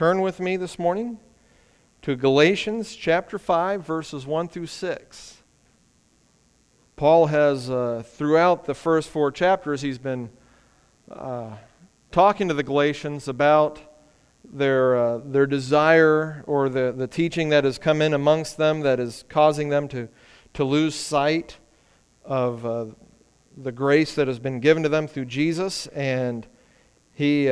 turn with me this morning to Galatians chapter 5, verses 1 through 6. Paul has, throughout the first 4 chapters, he's been talking to the Galatians about their desire or the teaching that has come in amongst them that is causing them to lose sight of the grace that has been given to them through Jesus. And he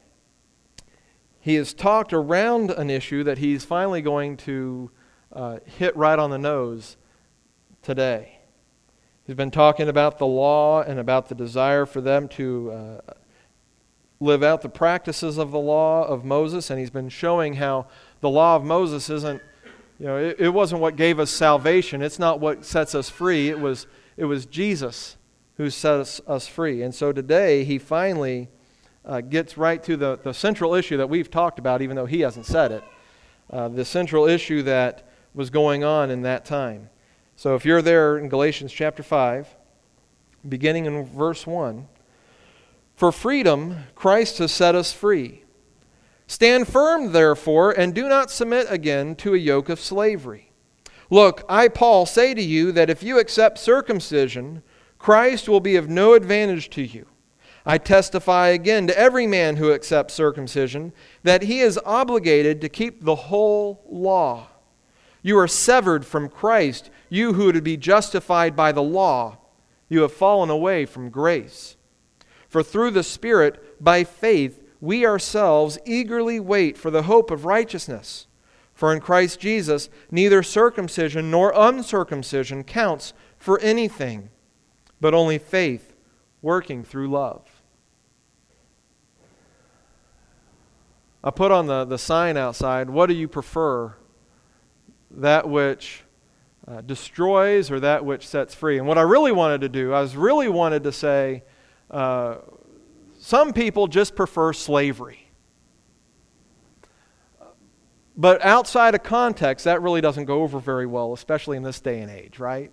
has talked around an issue that he's finally going to hit right on the nose today. He's been talking about the law and about the desire for them to live out the practices of the law of Moses, and he's been showing how the law of Moses isn't, it wasn't what gave us salvation. It's not what sets us free. It was Jesus who sets us free. And so today he finally gets right to the central issue that we've talked about, even though he hasn't said it. The central issue that was going on in that time. So if you're there in Galatians chapter 5, beginning in verse 1, "For freedom Christ has set us free. Stand firm, therefore, and do not submit again to a yoke of slavery. Look, I, Paul, say to you that if you accept circumcision, Christ will be of no advantage to you. I testify again to every man who accepts circumcision that he is obligated to keep the whole law. You are severed from Christ, you who are to be justified by the law. You have fallen away from grace. For through the Spirit, by faith, we ourselves eagerly wait for the hope of righteousness. For in Christ Jesus, neither circumcision nor uncircumcision counts for anything, but only faith working through love." I put on the sign outside, what do you prefer? That which destroys or that which sets free? And what I really wanted to do, wanted to say, some people just prefer slavery. But outside of context, that really doesn't go over very well, especially in this day and age, right?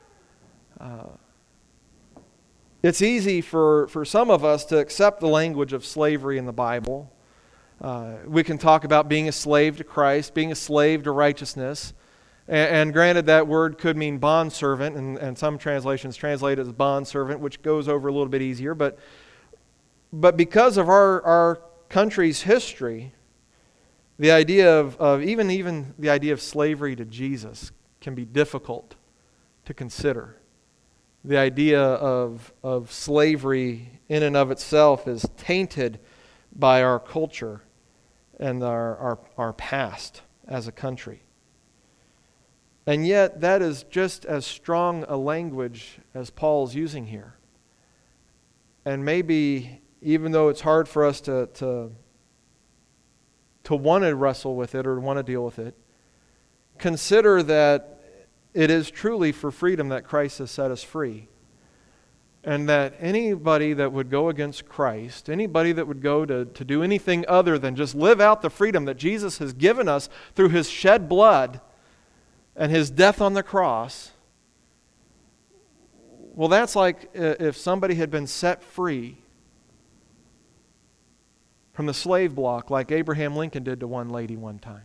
It's easy for some of us to accept the language of slavery in the Bible. We can talk about being a slave to Christ, being a slave to righteousness. And granted, that word could mean bondservant, and some translations translate it as bondservant, which goes over a little bit easier. But because of our country's history, the idea of even the idea of slavery to Jesus can be difficult to consider. The idea of slavery in and of itself is tainted by our culture and our past as a country. And yet, that is just as strong a language as Paul's using here. And maybe, even though it's hard for us to want to wrestle with it or want to deal with it, consider that it is truly for freedom that Christ has set us free. And that anybody that would go against Christ, anybody that would go to do anything other than just live out the freedom that Jesus has given us through His shed blood and His death on the cross, well, that's like if somebody had been set free from the slave block like Abraham Lincoln did to one lady one time.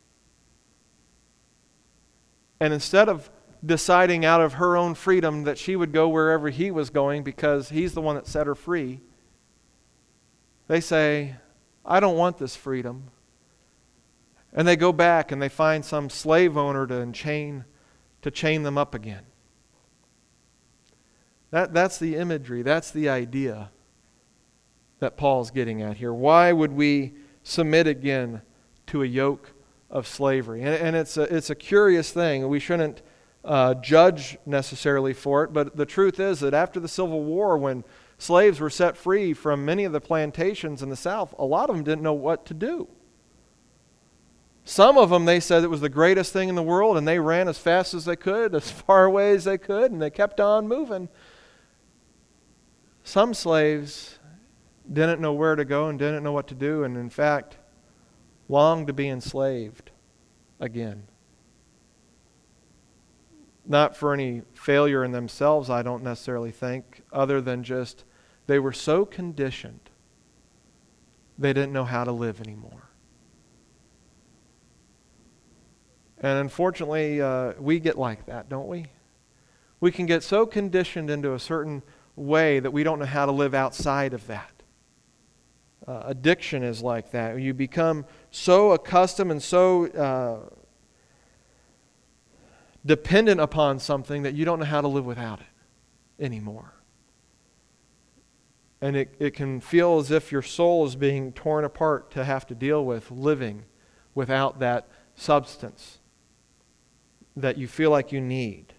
And instead of deciding out of her own freedom that she would go wherever he was going because he's the one that set her free, they say, I don't want this freedom. And they go back and they find some slave owner to chain them up again. That's the imagery, that's the idea that Paul's getting at here. Why would we submit again to a yoke of slavery? And it's a curious thing. We shouldn't judge necessarily for it, but the truth is that after the Civil War, when slaves were set free from many of the plantations in the South, a lot of them didn't know what to do. Some of them, they said it was the greatest thing in the world, and they ran as fast as they could, as far away as they could, and they kept on moving. Some slaves didn't know where to go and didn't know what to do, and in fact, longed to be enslaved again. Not for any failure in themselves, I don't necessarily think, other than just they were so conditioned they didn't know how to live anymore. And unfortunately, we get like that, don't we? We can get so conditioned into a certain way that we don't know how to live outside of that. Addiction is like that. You become so accustomed and so dependent upon something that you don't know how to live without it anymore. And it can feel as if your soul is being torn apart to have to deal with living without that substance that you feel like you need.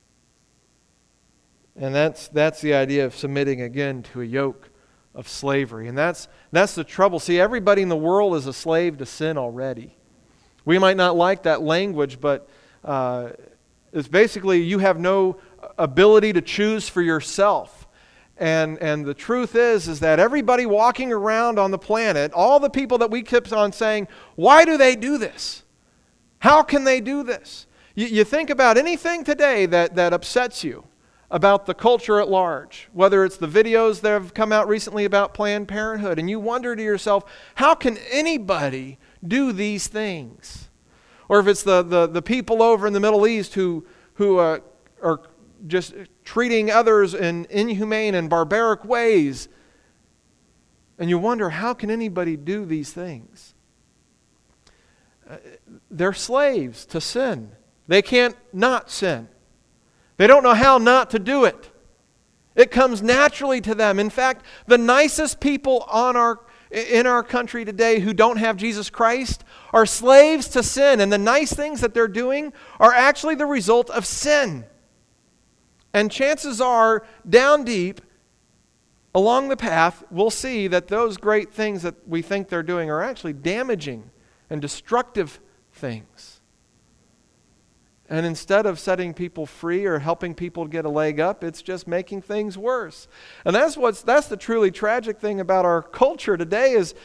And that's the idea of submitting again to a yoke of slavery. And that's the trouble. See, everybody in the world is a slave to sin already. We might not like that language, but it's basically you have no ability to choose for yourself. And the truth is that everybody walking around on the planet, all the people that we keep on saying, why do they do this? How can they do this? You think about anything today that upsets you about the culture at large, whether it's the videos that have come out recently about Planned Parenthood, and you wonder to yourself, how can anybody do these things? Or if it's the people over in the Middle East who are just treating others in inhumane and barbaric ways, and you wonder, how can anybody do these things? They're slaves to sin. They can't not sin. They don't know how not to do it. It comes naturally to them. In fact, the nicest people in our country today who don't have Jesus Christ are slaves to sin. And the nice things that they're doing are actually the result of sin. And chances are, down deep, along the path, we'll see that those great things that we think they're doing are actually damaging and destructive things. And instead of setting people free or helping people get a leg up, it's just making things worse. And that's the truly tragic thing about our culture today is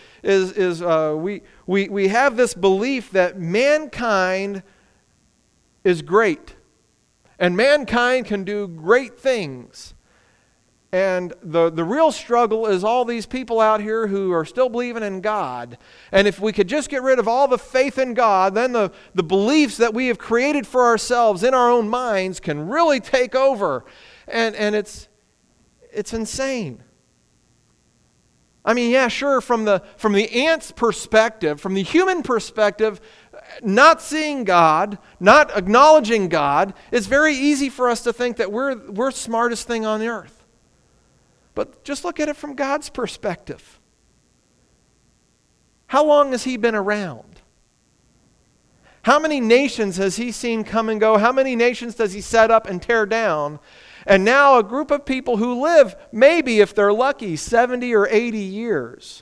we have this belief that mankind is great. And mankind can do great things. And the real struggle is all these people out here who are still believing in God. And if we could just get rid of all the faith in God, then the beliefs that we have created for ourselves in our own minds can really take over. And it's insane. I mean, yeah, sure, from the ant's perspective, from the human perspective, not seeing God, not acknowledging God, it's very easy for us to think that we're smartest thing on earth. But just look at it from God's perspective. How long has He been around? How many nations has He seen come and go? How many nations does He set up and tear down? And now a group of people who live, maybe if they're lucky, 70 or 80 years.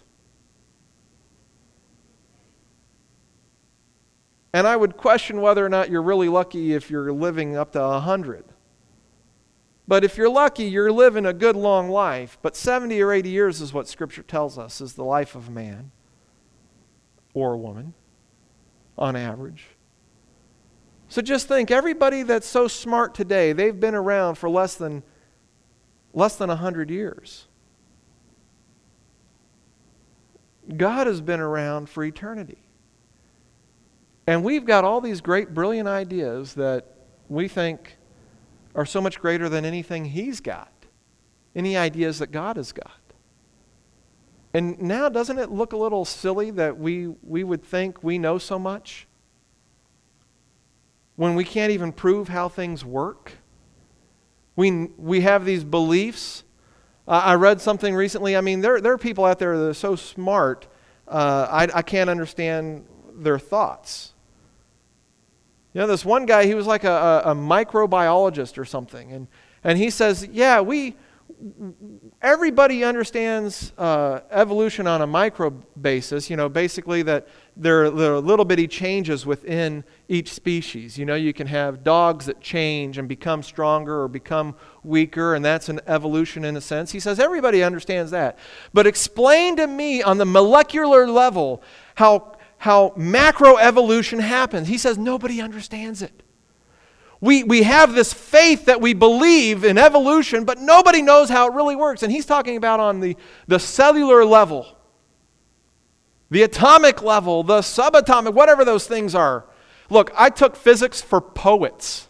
And I would question whether or not you're really lucky if you're living up to 100. But if you're lucky, you're living a good long life. But 70 or 80 years is what Scripture tells us is the life of a man or a woman on average. So just think, everybody that's so smart today, they've been around for less than 100 years. God has been around for eternity. And we've got all these great, brilliant ideas that we think are so much greater than anything He's got, any ideas that God has got. And now, doesn't it look a little silly that we would think we know so much when we can't even prove how things work? We have these beliefs. I read something recently. I mean, there are people out there that are so smart, I can't understand their thoughts. You know, this one guy, he was like a microbiologist or something, and he says, yeah, everybody understands evolution on a micro basis, basically that there are little bitty changes within each species. You can have dogs that change and become stronger or become weaker, and that's an evolution in a sense. He says everybody understands that. But explain to me on the molecular level how macroevolution happens. He says nobody understands it. We have this faith that we believe in evolution, but nobody knows how it really works. And he's talking about on the cellular level, the atomic level, the subatomic, whatever those things are. Look, I took physics for poets.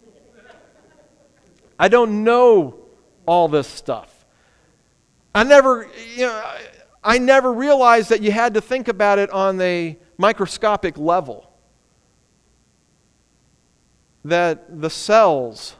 I don't know all this stuff. I never realized that you had to think about it on a microscopic level. That the cells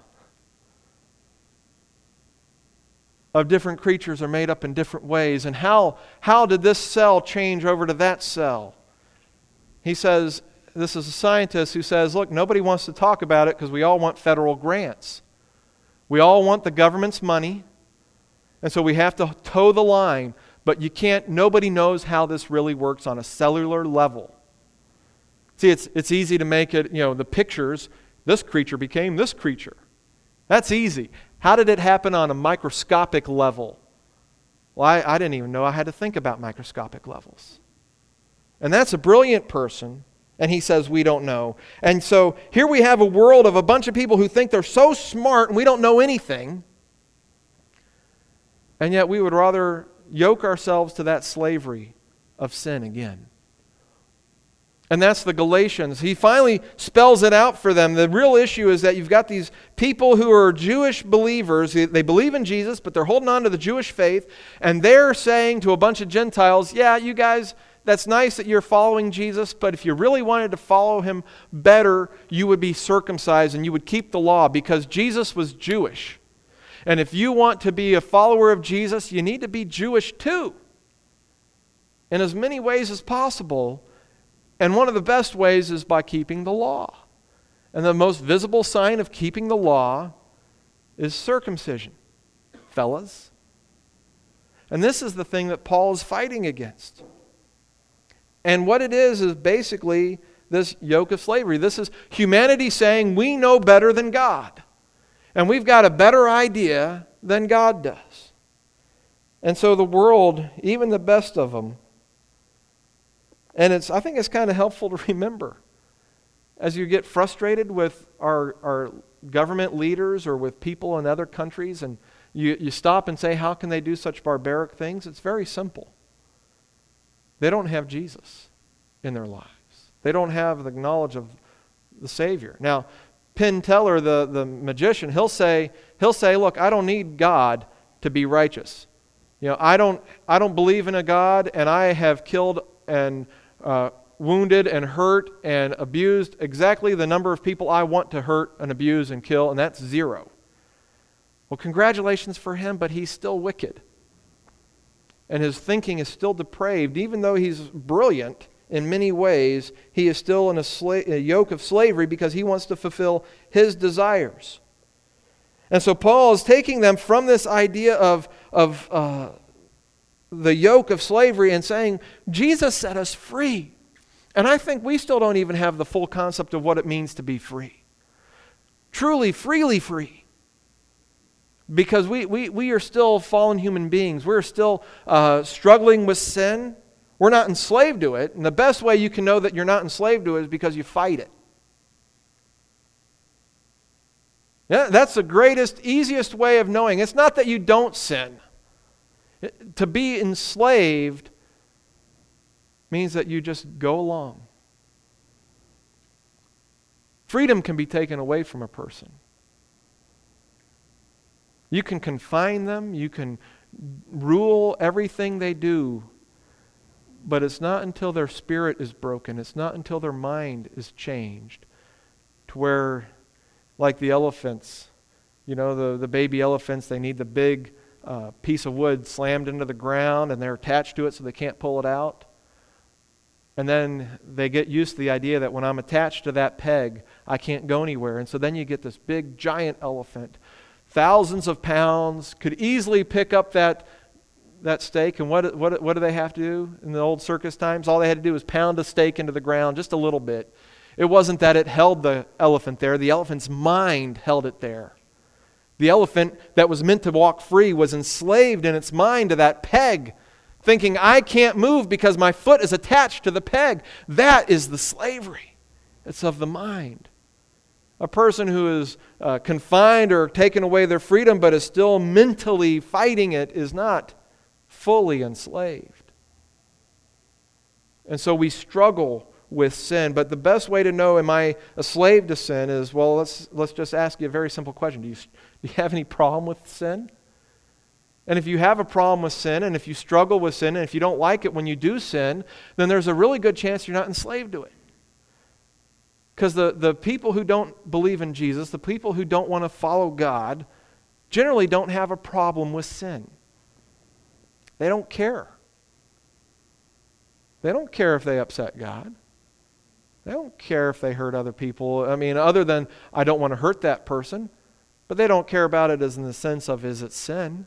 of different creatures are made up in different ways. And how did this cell change over to that cell? He says, this is a scientist who says, look, nobody wants to talk about it because we all want federal grants. We all want the government's money, and so we have to toe the line. But nobody knows how this really works on a cellular level. See, it's easy to make it, the pictures, this creature became this creature. That's easy. How did it happen on a microscopic level? Well, I didn't even know I had to think about microscopic levels. And that's a brilliant person, and he says we don't know. And so here we have a world of a bunch of people who think they're so smart and we don't know anything, and yet we would rather yoke ourselves to that slavery of sin again. And that's the Galatians. He finally spells it out for them. The real issue is that you've got these people who are Jewish believers. They believe in Jesus, but they're holding on to the Jewish faith. And they're saying to a bunch of Gentiles, yeah, you guys, that's nice that you're following Jesus, but if you really wanted to follow him better, you would be circumcised and you would keep the law because Jesus was Jewish. And if you want to be a follower of Jesus, you need to be Jewish too. In as many ways as possible. And one of the best ways is by keeping the law. And the most visible sign of keeping the law is circumcision, fellas. And this is the thing that Paul is fighting against. And what it is basically this yoke of slavery. This is humanity saying we know better than God. And we've got a better idea than God does. And so the world, even the best of them, and I think it's kind of helpful to remember as you get frustrated with our government leaders or with people in other countries and you stop and say, how can they do such barbaric things? It's very simple. They don't have Jesus in their lives. They don't have the knowledge of the Savior. Now, Penn Teller, the magician, he'll say, look, I don't need God to be righteous. I don't believe in a God, and I have killed and wounded and hurt and abused exactly the number of people I want to hurt and abuse and kill, and that's 0. Well, congratulations for him, but he's still wicked. And his thinking is still depraved. Even though he's brilliant in many ways, he is still in a yoke of slavery because he wants to fulfill his desires. And so Paul is taking them from this idea of the yoke of slavery and saying, Jesus set us free. And I think we still don't even have the full concept of what it means to be free. Truly, freely free. Because we are still fallen human beings. We're still struggling with sin. We're not enslaved to it. And the best way you can know that you're not enslaved to it is because you fight it. Yeah, that's the greatest, easiest way of knowing. It's not that you don't sin. To be enslaved means that you just go along. Freedom can be taken away from a person. You can confine them, you can rule everything they do, but it's not until their spirit is broken, it's not until their mind is changed to where, like the elephants, the baby elephants, they need the big piece of wood slammed into the ground and they're attached to it so they can't pull it out. And then they get used to the idea that when I'm attached to that peg, I can't go anywhere. And so then you get this big, giant elephant, thousands of pounds, could easily pick up that stake. And what do they have to do in the old circus times? All they had to do was pound a stake into the ground just a little bit. It wasn't that it held the elephant there. The elephant's mind held it there. The elephant that was meant to walk free was enslaved in its mind to that peg, thinking, I can't move because my foot is attached to the peg. That is the slavery. It's of the mind. A person who is confined or taken away their freedom but is still mentally fighting it is not fully enslaved. And so we struggle with sin. But the best way to know, am I a slave to sin, is, well, let's just ask you a very simple question. Do you have any problem with sin? And if you have a problem with sin, and if you struggle with sin, and if you don't like it when you do sin, then there's a really good chance you're not enslaved to it. Because the people who don't believe in Jesus, the people who don't want to follow God, generally don't have a problem with sin. They don't care. They don't care if they upset God. They don't care if they hurt other people. I mean, other than, I don't want to hurt that person. But they don't care about it as in the sense of, is it sin?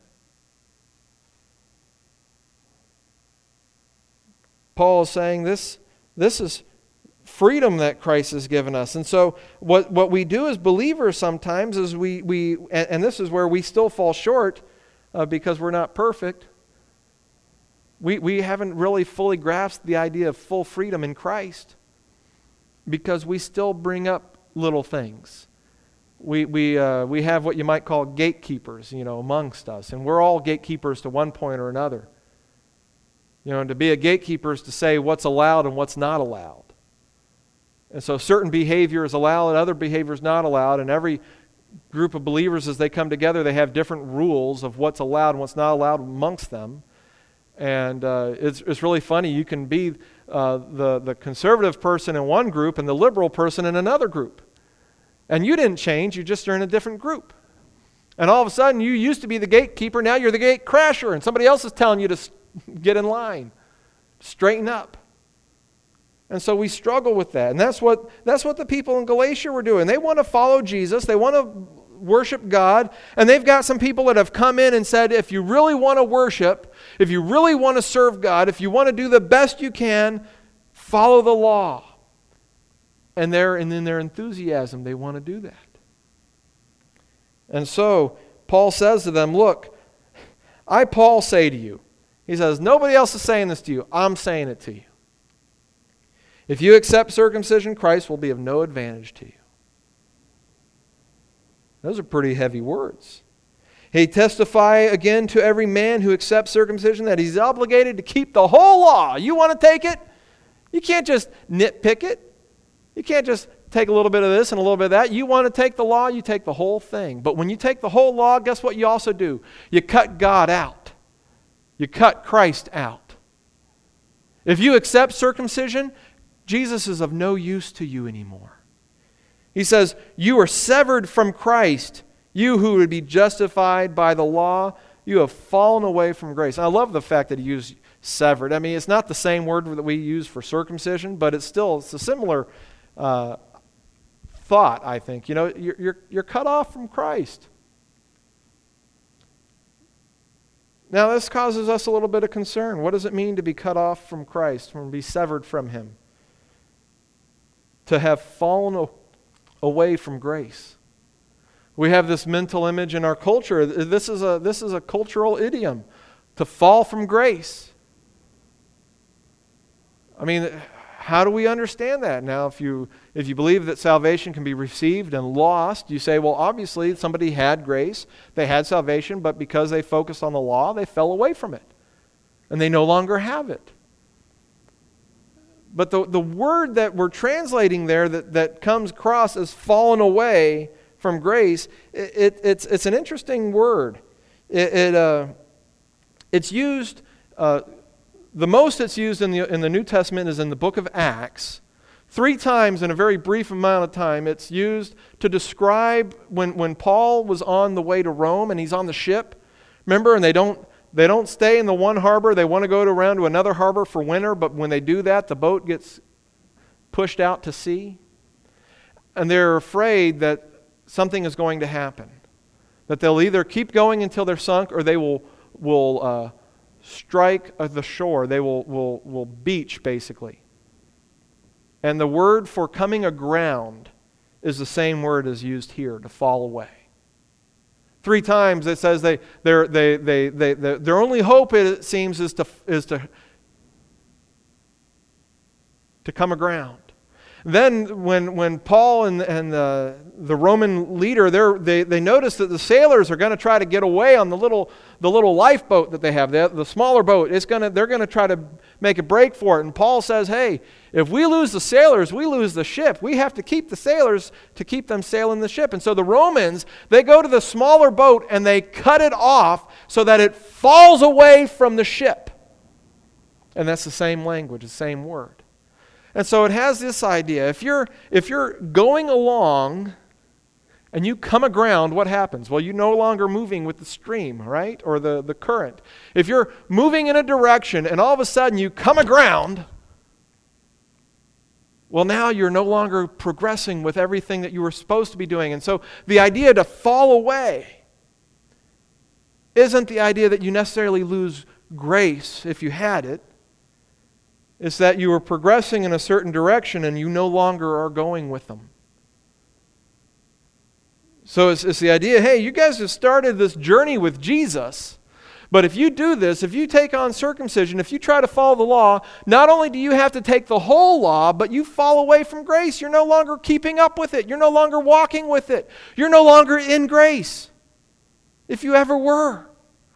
Paul is saying this is freedom that Christ has given us. And so what we do as believers sometimes is and this is where we still fall short because we're not perfect. We haven't really fully grasped the idea of full freedom in Christ because we still bring up little things. We have what you might call gatekeepers, amongst us. And we're all gatekeepers to one point or another. And to be a gatekeeper is to say what's allowed and what's not allowed. And so certain behavior is allowed and other behavior is not allowed. And every group of believers, as they come together, they have different rules of what's allowed and what's not allowed amongst them. And it's really funny. You can be the conservative person in one group and the liberal person in another group. And you didn't change. You just are in a different group. And all of a sudden, you used to be the gatekeeper. Now you're the gate crasher. And somebody else is telling you to get in line, straighten up. And so we struggle with that. And that's what the people in Galatia were doing. They want to follow Jesus. They want to worship God. And they've got some people that have come in and said, if you really want to worship, if you really want to serve God, if you want to do the best you can, follow the law. And in their enthusiasm, they want to do that. And so Paul says to them, look, I, Paul, say to you. He says, nobody else is saying this to you. I'm saying it to you. If you accept circumcision, Christ will be of no advantage to you. Those are pretty heavy words. He testify again to every man who accepts circumcision that he's obligated to keep the whole law. You want to take it? You can't just nitpick it. You can't just take a little bit of this and a little bit of that. You want to take the law, you take the whole thing. But when you take the whole law, guess what you also do? You cut God out. You cut Christ out. If you accept circumcision, Jesus is of no use to you anymore. He says, you are severed from Christ. You who would be justified by the law, you have fallen away from grace. And I love the fact that he used severed. I mean, it's not the same word that we use for circumcision, but it's a similar thought, I think. You're cut off from Christ. Now, this causes us a little bit of concern. What does it mean to be cut off from Christ, to be severed from Him? To have fallen away from grace. We have this mental image in our culture. This is a cultural idiom. To fall from grace. I mean, how do we understand that? Now, if you believe that salvation can be received and lost, you say, well, obviously somebody had grace, they had salvation, but because they focused on the law, they fell away from it. And they no longer have it. But the word that we're translating there that comes across as fallen away from grace, it's an interesting word. It's used... The most it's used in the New Testament is in the book of Acts. 3 times in a very brief amount of time, it's used to describe when Paul was on the way to Rome and he's on the ship. Remember, and they don't stay in the one harbor. They want to go around to another harbor for winter, but when they do that, the boat gets pushed out to sea. And they're afraid that something is going to happen. That they'll either keep going until they're sunk or they will strike the shore. They will beach, basically. And the word for coming aground is the same word as used here, to fall away. 3 times it says their only hope, it seems, is to come aground. Then when Paul and the Roman leader, they notice that the sailors are going to try to get away on the little lifeboat that they have, the smaller boat. They're going to try to make a break for it. And Paul says, hey, if we lose the sailors, we lose the ship. We have to keep the sailors to keep them sailing the ship. And so the Romans, they go to the smaller boat and they cut it off so that it falls away from the ship. And that's the same language, the same word. And so it has this idea. If you're going along and you come aground, what happens? Well, you're no longer moving with the stream, right? Or the current. If you're moving in a direction and all of a sudden you come aground, well, now you're no longer progressing with everything that you were supposed to be doing. And so the idea to fall away isn't the idea that you necessarily lose grace if you had it. It's that you are progressing in a certain direction and you no longer are going with them. So it's the idea, hey, you guys have started this journey with Jesus, but if you do this, if you take on circumcision, if you try to follow the law, not only do you have to take the whole law, but you fall away from grace. You're no longer keeping up with it. You're no longer walking with it. You're no longer in grace, if you ever were.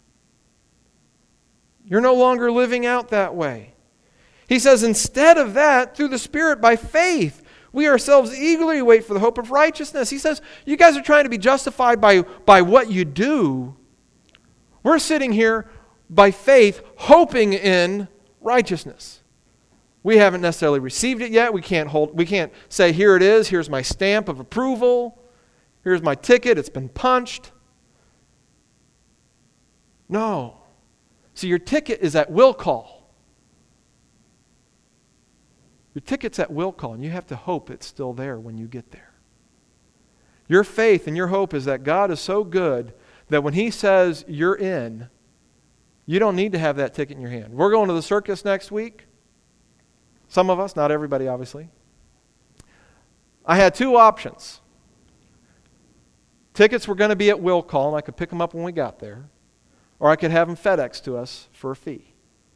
You're no longer living out that way. He says, instead of that, through the Spirit, by faith, we ourselves eagerly wait for the hope of righteousness. He says, you guys are trying to be justified by what you do. We're sitting here by faith, hoping in righteousness. We haven't necessarily received it yet. We can't say, here it is, here's my stamp of approval, here's my ticket, it's been punched. No. See, your ticket is at will call. Your ticket's at will call, and you have to hope it's still there when you get there. Your faith and your hope is that God is so good that when He says you're in, you don't need to have that ticket in your hand. We're going to the circus next week. Some of us, not everybody, obviously. I had two options. Tickets were going to be at will call, and I could pick them up when we got there, or I could have them FedEx to us for a fee.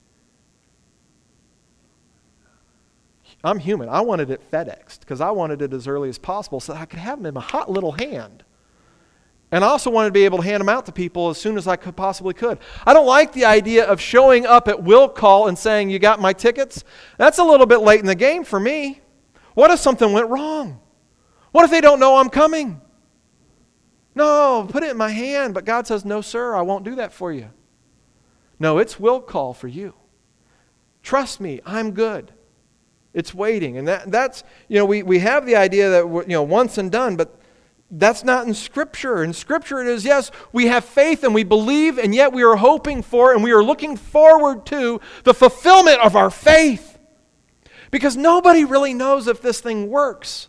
I'm human. I wanted it FedExed because I wanted it as early as possible so that I could have them in my hot little hand. And I also wanted to be able to hand them out to people as soon as I possibly could. I don't like the idea of showing up at will call and saying, you got my tickets? That's a little bit late in the game for me. What if something went wrong? What if they don't know I'm coming? No, put it in my hand. But God says, no, sir, I won't do that for you. No, it's will call for you. Trust me, I'm good. It's waiting. And that's, we have the idea that, once and done, but that's not in Scripture. In Scripture it is, yes, we have faith and we believe, and yet we are hoping for and we are looking forward to the fulfillment of our faith. Because nobody really knows if this thing works.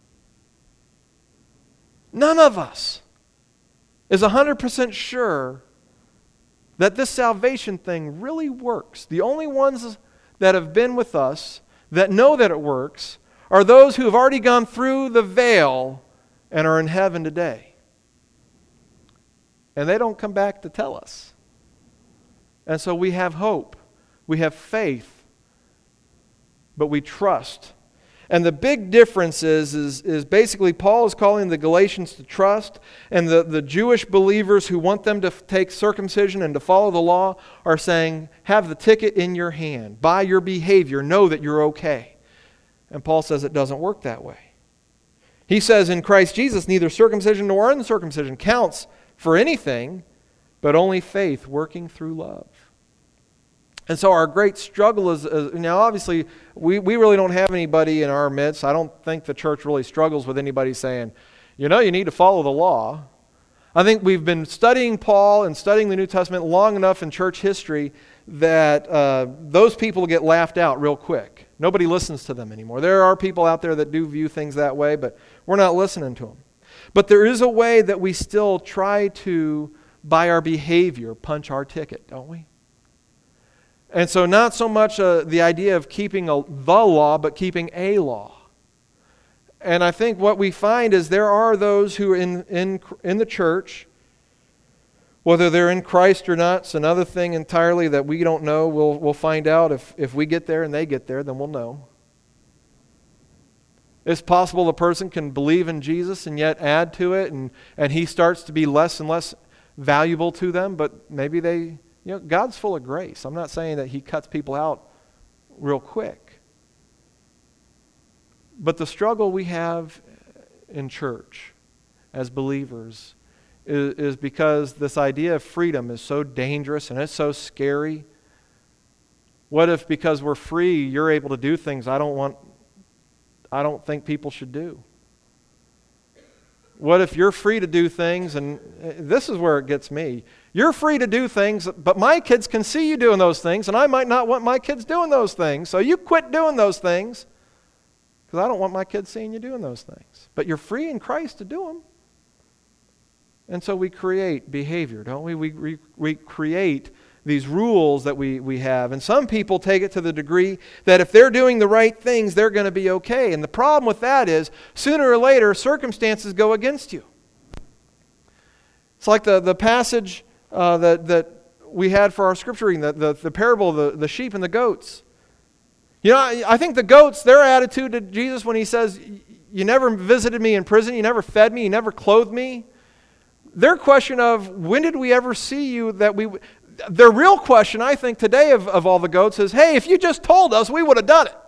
None of us is 100% sure that this salvation thing really works. The only ones that have been with us that know that it works are those who have already gone through the veil and are in heaven today. And they don't come back to tell us. And so we have hope. We have faith. But we trust. And the big difference is basically Paul is calling the Galatians to trust, and the Jewish believers who want them to take circumcision and to follow the law are saying, have the ticket in your hand. By your behavior, know that you're okay. And Paul says it doesn't work that way. He says in Christ Jesus, neither circumcision nor uncircumcision counts for anything, but only faith working through love. And so our great struggle is, now obviously, we really don't have anybody in our midst. I don't think the church really struggles with anybody saying, you need to follow the law. I think we've been studying Paul and studying the New Testament long enough in church history that those people get laughed out real quick. Nobody listens to them anymore. There are people out there that do view things that way, but we're not listening to them. But there is a way that we still try to, by our behavior, punch our ticket, don't we? And so not so much the idea of keeping the law, but keeping a law. And I think what we find is there are those who in the church, whether they're in Christ or not, it's another thing entirely that we don't know. We'll find out if we get there and they get there, then we'll know. It's possible the person can believe in Jesus and yet add to it, and he starts to be less and less valuable to them, but maybe God's full of grace. I'm not saying that he cuts people out real quick. But the struggle we have in church as believers is because this idea of freedom is so dangerous and it's so scary. What if because we're free, you're able to do things I don't think people should do? What if you're free to do things, and this is where it gets me. You're free to do things, but my kids can see you doing those things, and I might not want my kids doing those things. So you quit doing those things because I don't want my kids seeing you doing those things. But you're free in Christ to do them. And so we create behavior, don't we? We create these rules that we have. And some people take it to the degree that if they're doing the right things, they're going to be okay. And the problem with that is, sooner or later, circumstances go against you. It's like the passage that we had for our scripture reading, the parable of the sheep and the goats. I think the goats, their attitude to Jesus when he says, you never visited me in prison, you never fed me, you never clothed me. Their question of, when did we ever see you their real question, I think, today of all the goats is, hey, if you just told us, we would have done it.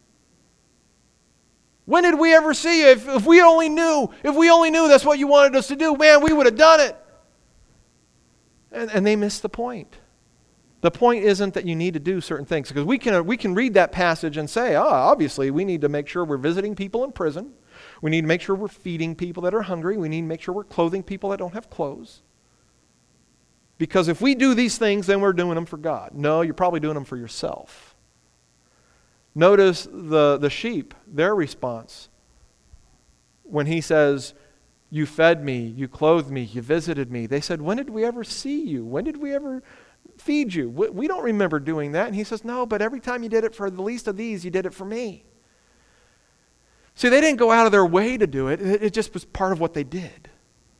When did we ever see you? If we only knew that's what you wanted us to do, man, we would have done it. And they missed the point. The point isn't that you need to do certain things, because we can read that passage and say, obviously we need to make sure we're visiting people in prison. We need to make sure we're feeding people that are hungry. We need to make sure we're clothing people that don't have clothes. Because if we do these things, then we're doing them for God. No, you're probably doing them for yourself. Notice the sheep, their response. When he says, you fed me, you clothed me, you visited me. They said, when did we ever see you? When did we ever feed you? We don't remember doing that. And he says, no, but every time you did it for the least of these, you did it for me. See, they didn't go out of their way to do it. It just was part of what they did.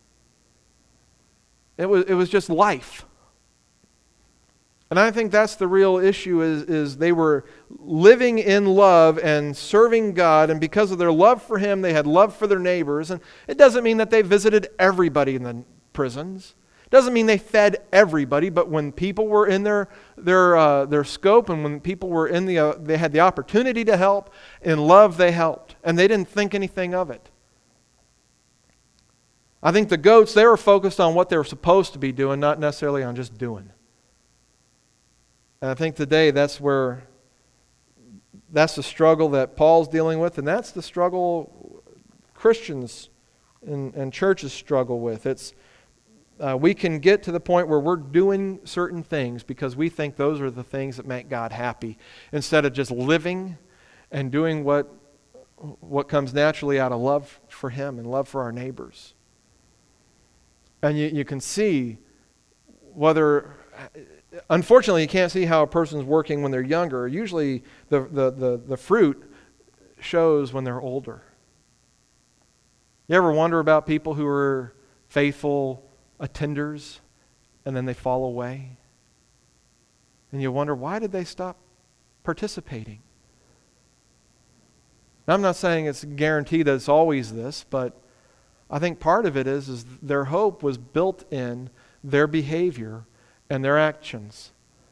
It was just life. And I think that's the real issue is they were living in love and serving God, and because of their love for Him, they had love for their neighbors. And it doesn't mean that they visited everybody in the prisons. It doesn't mean they fed everybody, but when people were in their scope, and when people were they had the opportunity to help, in love they helped, and they didn't think anything of it. I think the goats, they were focused on what they were supposed to be doing, not necessarily on just doing. And I think today that's the struggle that Paul's dealing with, and that's the struggle Christians and churches struggle with. We can get to the point where we're doing certain things because we think those are the things that make God happy, instead of just living and doing what comes naturally out of love for Him and love for our neighbors. And you can see whether, unfortunately, you can't see how a person's working when they're younger. Usually the fruit shows when they're older. You ever wonder about people who are faithful attenders and then they fall away? And you wonder, why did they stop participating? Now, I'm not saying it's guaranteed that it's always this, but I think part of it is their hope was built in their behavior and their actions.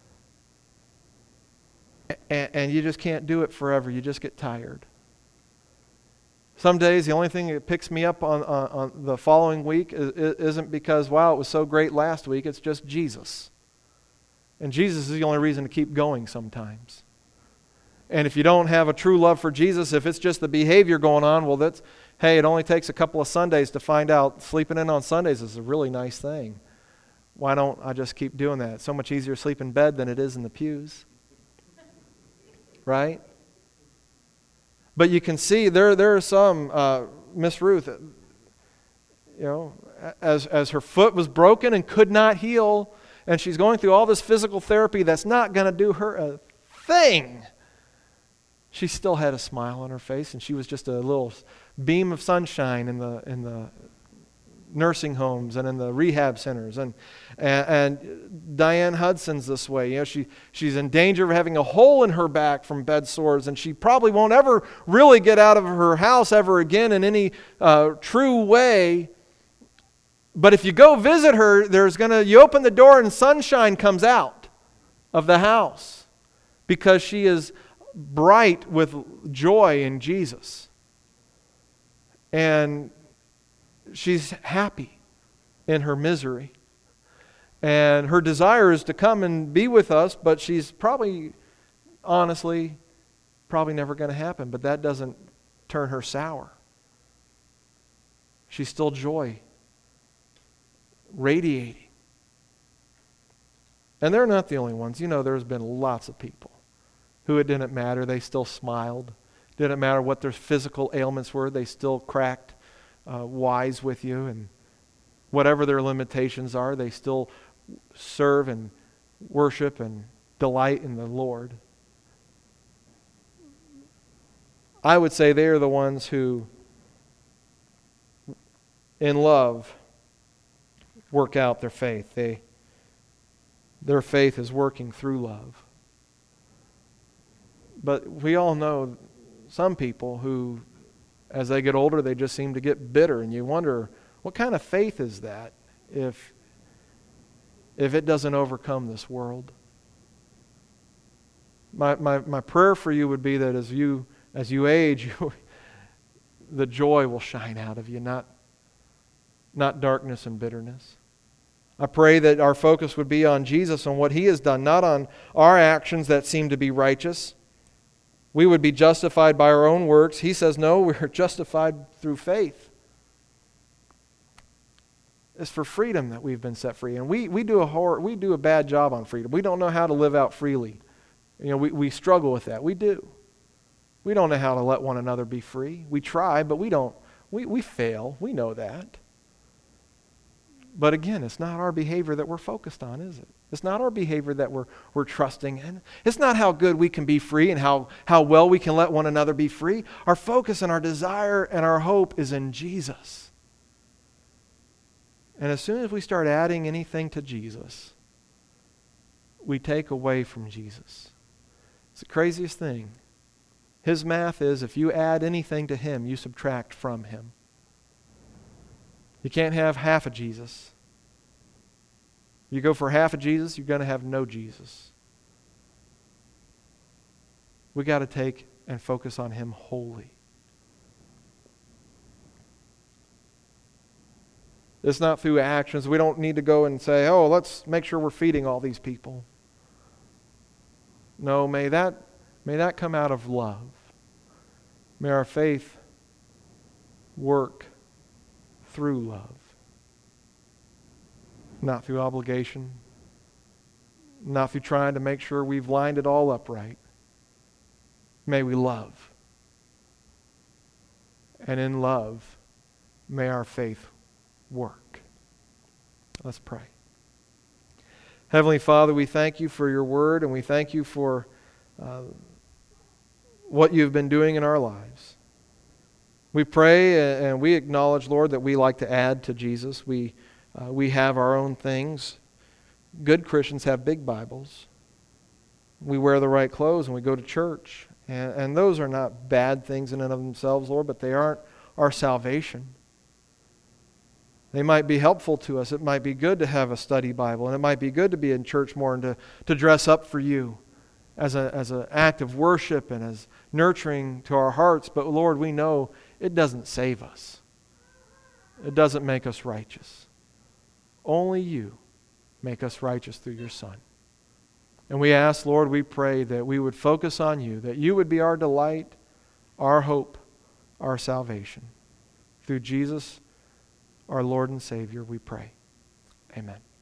And you just can't do it forever. You just get tired. Some days the only thing that picks me up on the following week isn't because, wow, it was so great last week. It's just Jesus. And Jesus is the only reason to keep going sometimes. And if you don't have a true love for Jesus, if it's just the behavior going on, well, it only takes a couple of Sundays to find out sleeping in on Sundays is a really nice thing. Why don't I just keep doing that? It's so much easier to sleep in bed than it is in the pews. Right? But you can see there are some, Miss Ruth, as her foot was broken and could not heal, and she's going through all this physical therapy that's not going to do her a thing. She still had a smile on her face, and she was just a little beam of sunshine in nursing homes and in the rehab centers. And Diane Hudson's this way. You know, she's in danger of having a hole in her back from bed sores, and she probably won't ever really get out of her house ever again in any true way. But if you go visit her, you open the door and sunshine comes out of the house because she is bright with joy in Jesus. And she's happy in her misery. And her desire is to come and be with us, but she's probably never going to happen. But that doesn't turn her sour. She's still joy, radiating. And they're not the only ones. You know, there's been lots of people who it didn't matter. They still smiled. Didn't matter what their physical ailments were. They still cracked wise with you. And whatever their limitations are, they still serve and worship and delight in the Lord. I would say they are the ones who, in love, work out their faith. Their faith is working through love. But we all know some people who, as they get older, they just seem to get bitter, and you wonder, what kind of faith is that if it doesn't overcome this world? My prayer for you would be that as you age, the joy will shine out of you, not darkness and bitterness. I pray that our focus would be on Jesus, on what He has done, not on our actions that seem to be righteous. We would be justified by our own works. He says, no, we're justified through faith. It's for freedom that we've been set free. And we do a bad job on freedom. We don't know how to live out freely. You know, we struggle with that. We do. We don't know how to let one another be free. We try, but we don't. We fail. We know that. But again, it's not our behavior that we're focused on, is it? It's not our behavior that we're trusting in. It's not how good we can be free and how well we can let one another be free. Our focus and our desire and our hope is in Jesus. And as soon as we start adding anything to Jesus, we take away from Jesus. It's the craziest thing. His math is if you add anything to Him, you subtract from Him. You can't have half of Jesus. You go for half of Jesus, you're going to have no Jesus. We got to take and focus on Him wholly. It's not through actions. We don't need to go and say, oh, let's make sure we're feeding all these people. No, may that come out of love. May our faith work through love. Not through obligation. Not through trying to make sure we've lined it all up right. May we love. And in love, may our faith work. Let's pray. Heavenly Father, we thank You for Your word, and we thank You for what You've been doing in our lives. We pray and we acknowledge, Lord, that we like to add to Jesus. We have our own things. Good Christians have big Bibles. We wear the right clothes and we go to church. And those are not bad things in and of themselves, Lord, but they aren't our salvation. They might be helpful to us. It might be good to have a study Bible, and it might be good to be in church more and to dress up for You as an act of worship and as nurturing to our hearts. But Lord, we know it doesn't save us. It doesn't make us righteous. Only You make us righteous through Your Son. And we ask, Lord, we pray that we would focus on You, that You would be our delight, our hope, our salvation. Through Jesus, our Lord and Savior, we pray. Amen.